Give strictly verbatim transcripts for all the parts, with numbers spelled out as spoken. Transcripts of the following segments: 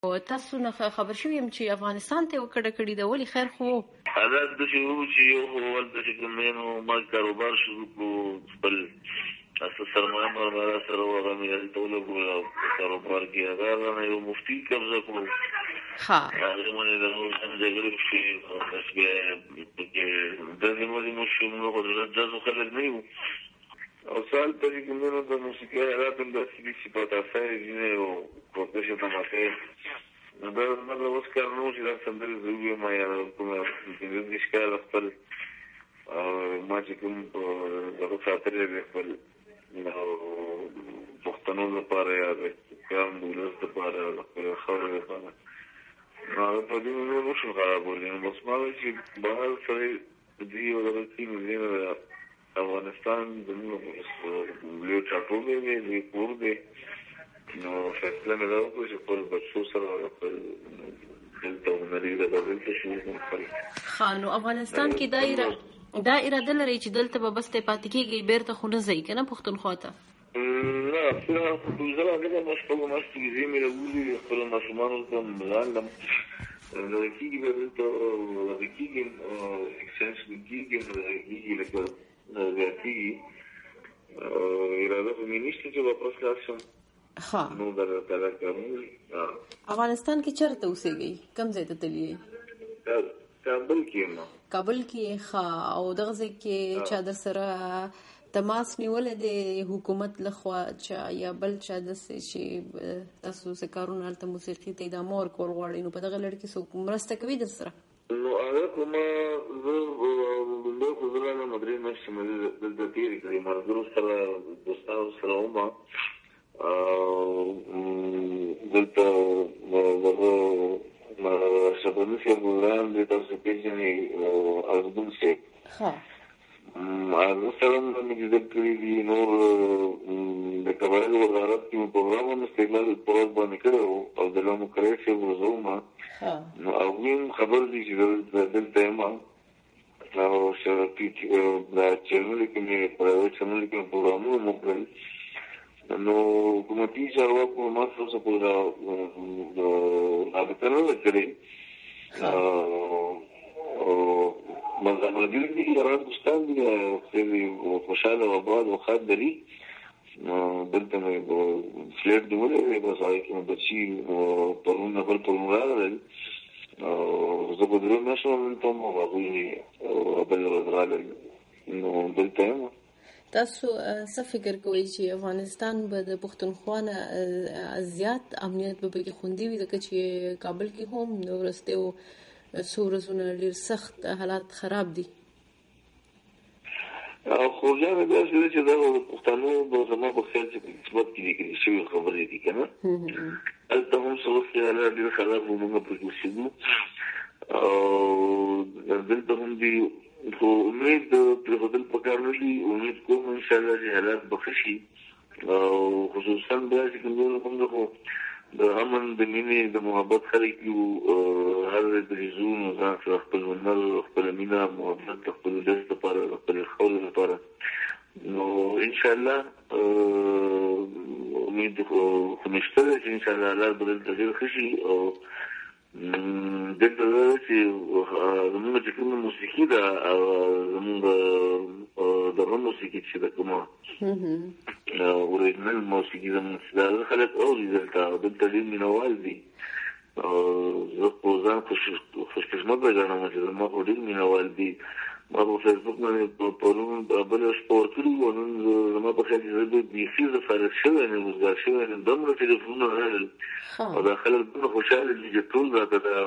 او تاسو نه خبر شوم چې افغانستان ته وکړه کړی دا ولې خیر خو حالات د شروع چې یو ول د کومینو ما کاروبار شروع کو خپل اساس سرمایه مرمره سره وغوښمه ټول ګورو کاروبار کې هغه نه یو مفتي قبضه کړو ها هغه مونږ د نور څنګه غوړو چې بس به د دې مو د مشو نو د ځو خلک نه یو او سال په دې کې نو د موسیقي حالات د سپیسی په تاسو یې یو پروفیشن په ماته دا موږ اوس کارونه چې دا څنګه زوی ما یا کومه د دې ښکار خپل ما چې کوم دغه ساتره خپل نو پښتنو لپاره یا د کوم ولس لپاره خپل خبره لپاره نو په دې نو نو شو غواړم نو بس ما چې بهر سره دې ولا کې نه افغانستان د نو یو چاټوبه دی کور دی نو فیصله مې دا وکړه چې خپل بچو سره خپل دلته ونري د دلته شو خپل خانو افغانستان کې دایره دا اراده لري چې دلته به بس ته پاتې کېږي بیرته خو نه ځي کنه پښتونخوا ته نه څنګه په ځلا کې مشکل مشکل زی مې راوړي خپل ماشومان ته ملالم نو کېږي به ته د کېږي اکسنس د کېږي د کېږي لکه د کېږي اراده په منیشته چې واپس راشم ها نو درته راکوم افغانستان کې چرته اوسېږي کوم ځای ته تللی کابل کې نو کابل کې ها او دغه ځای کې چې در سره تماس نیول د حکومت لخوا چې یا بل چا د شي تاسو سره کارونه الته موسیقي ته د امور کول غواړي نو په دغه لړ کې څوک مرسته کوي در سره نو هغه کوم زه د خزرانه مدري مشه مې د تیری کړی مرګرو سره دوستانو سره ومه دلته دغه شپږ سیمولان د تاسو پیژنې ارزبون سي ها هغه سره مې د کړی دی نور د کبایل وزارت کې پروګرام استقلال پروژه باندې کړو او د لومو کړی چې وزومه نو هغه خبر دي چې دلته ما نو شرطي دا چنل کې مې پروژه چنل کې پروګرام مو کړی نو حکومتي چارواکو ما څه په دا رابطه نه کړې او مګر د دې راځستان دي چې خوشاله او آباد او خاطري دلته مې فلیټ دی ولې بس هغه کې بچي پرونه بل پرونه راغلل او زه په درو نشم ته مو غوښتي او بل راغلل نو دلته تاسو څه فکر کوئ چې افغانستان به د پښتونخوا نه زیات امنیت به پکې خوندي وي ځکه چې کابل کې هم د ورستو څو ورځونه ډېر سخت حالات خراب دي خو بیا مې داسې چې دا پښتانه به زما په خیال چې په نسبت کې لیکلي شوي خبرې دي که نه هلته هم څه وخت حالات ډېر خراب و موږ پکې اوسېږو او دلته هم دي خو امید پرېښودل پکار نه دي امید کوم انشاءالله چې حالات به ښه شي او خصوصا بیا چې کوم کوم خو د امن د مینې د محبت خلک یو هر دریځونو ځان سره خپل هنر خپل مینه محبت خپل ولس لپاره خپل خلکو لپاره نو انشاءالله امید خو نشته چې انشاءالله حالات به دلته ډېر ښه شي او دلته چې زمونږ چې کومه موسیقي ده زمونږ دغه موسیقي چې ده کومه اوریجنل موسیقي زمونږ چې ده خلک اوري دلته دلته ډېر مینهوال دي زه خو ځان خوشقسمته ګڼم چې زما خو ډېر مینهوال دي ما په فیسبوک باندې پرون بله شپه ورکړي وو نن زما په خیال چې زه بیخي زه فارغ شوی یم وزګار شوی یم دومره ټلیفونونه راغلل او دا خلک دومره خوشحاله دي چې ټول راته دا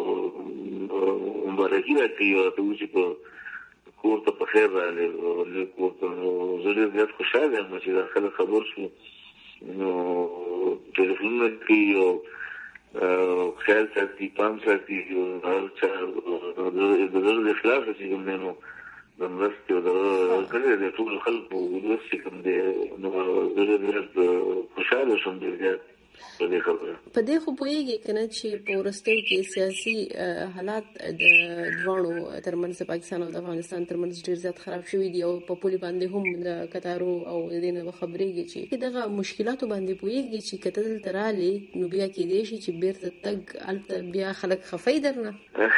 مبارکي راکوي او راته وایي چې په کور ته په خیر راغلې کور ته نو زه ډېر زیات خوشحاله یم چې دا خلک خبر شو نو ټلیفونونه کوي او خیال ساتي پام ساتي هر چا د زړه د اخلاص چې کوم دی نو د مرستې او د کړی د ټولو خلکو ولس چې کوم دی نو زه ډېر خوشحاله شوم ډېر زیات په دې خبره. په دې خو پوهیږي کنه چې په ورستیو کې سیاسي حالات د دواړو ترمنځ پاکستان او د افغانستان ترمنځ ډیر زیات خراب شوي دي او په پولي باندې هم د قطارو او د دې نه خبرېږي چې دغه مشکلاتو باندې پوهیږي چې کته دلته رالي نو بیا کېدای شي چې بیرته تګ هلته بیا خلک خفای درنه.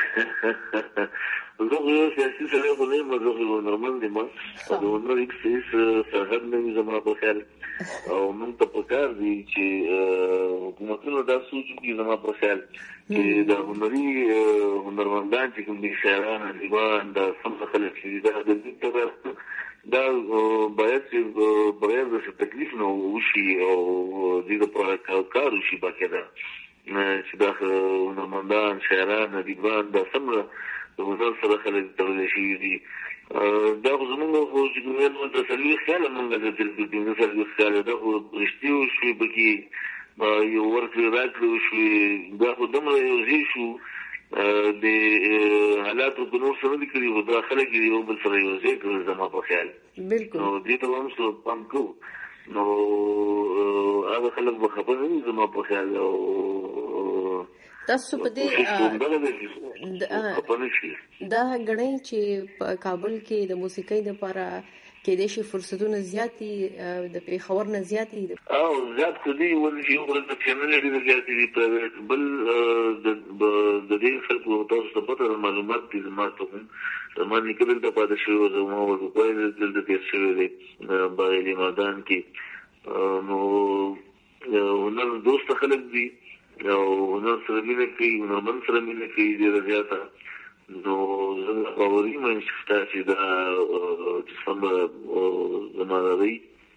زه خو یو سیاسي سړی خو نه یم، زه خو یو نورمل یم او د هنر هېڅ هېڅ سرحد نه وي زما په خیال. او موږ ته پکار دي چې حکومتونه دا سوچ وکړي زما په خیال چې د هنري هنرمندان چې کوم دي شاعران ادیبان دا سم خلک چې دا د دې طرف دا باید چې بغیر د تکلیف نه وشي او دې لپاره کار وشي باقاعده چې دا هنرمندان شاعران ادیبان دا سم د هنر سره خلک تړلی شوي دي. دا خو زمونږ خو چې کوم د څلوېښت کاله مونږ ګټل دي، پنځه څلوېښت کاله دا خو رښتې وشوې پکې یو ورکړې راکړې وشوې، دا خو دومره یو ځای شو د حالاتو په نور سره نه دي کړي، خو دا خلک یو بل سره یو ځای کړل زما په خیال. نو دې ته هم څه پام کوو نو هغه خلک به خبر نه وي زما په خیال. او تاسو په دې دا غړی چې په کابل کې د موسیقۍ لپاره کېدای شي فرصتونه زیات دي د پیښور نه زیات دي او زیات خو دي ولې چې یو بل د چینل لري زیات دي پرایویټ بل د دې خلکو تاسو ته پته معلومات دي زما ته هم زما نکدل د پاتې شوی زما ورته کوی د دې تیر شوی دی باغلی میدان کې. نو هنر دوست خلک دي او هنر سره مینه کوي، هنرمند سره مینه کوي ډېره زیاته. نو زه باوري یم چې دا چې سم زما دی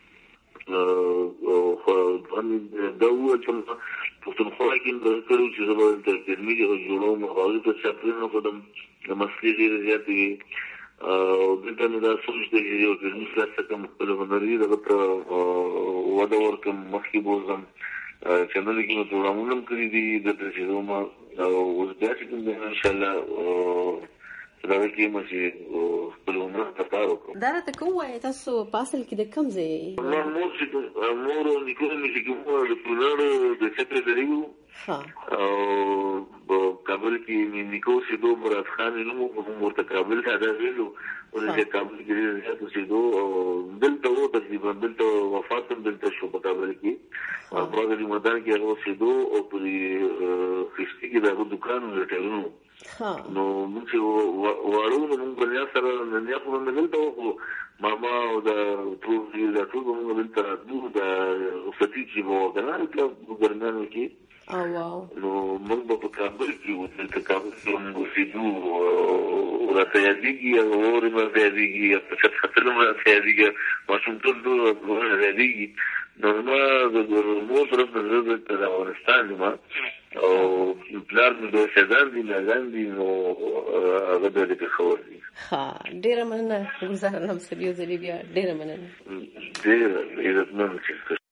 خو دا وویل چې پښتونخوا کې به کړو چې زه به د علمي جوړوم او هغې ته چاپلین وکړم د مسلې ډېرې زیاتې وي او دلته مې دا سوچ دی چې یو علمي کلاس ته کوم خپل هنري دغه ته وده ورکړم، مخکې بوځم چینل کې مې پروګرامونه هم کړي دي دلته چې زما او اوس بیا چې کوم دی انشاءالله دغه کې یم چې خپل هنر ته کار وکړم. دا راته که ووایې تاسو په اصل کې د کوم ځای زما مور چې مور او نیکونه مې چې کوم د کونړ د سکرټري وو او په کابل کې مې نیکو اوسېدو مراد خان یې نوم و، هم ورته کابل ته دا ویلو ولې کابل کې ډېر زیات اوسېدو او دلته و تقریبا دلته وفات هم دلته شو په کابل کې او باغلی میدان کې هغه اوسېدو او په خشتي کې د هغه دوکان ریټیلونو. نو موږ چې واړو نو موږ بلیا سره ننیا خو موږ دلته وخو ماما او د ټول د ټول موږ دلته راتلو د رخصتي چې به وه که نه هلته ګرمیانو کې نو موږ به په کابل کې وو، دلته کابل کې موږ اوسېدو راته یادېږي هغه واورې مې راته یادېږي په چت ختل هم راته یادېږي ماشومتوب ټول راته یادېږي. نو زما د مور طرف نه زه دلته د افغانستان یم او پلار مې دوه شیدان دي ناګان دي نو هغه د پېښور دي. ښه ډېره مننه ګلزار نام صاحب، یو ځلې بیا ډېره مننه. ډېره عزتمن چې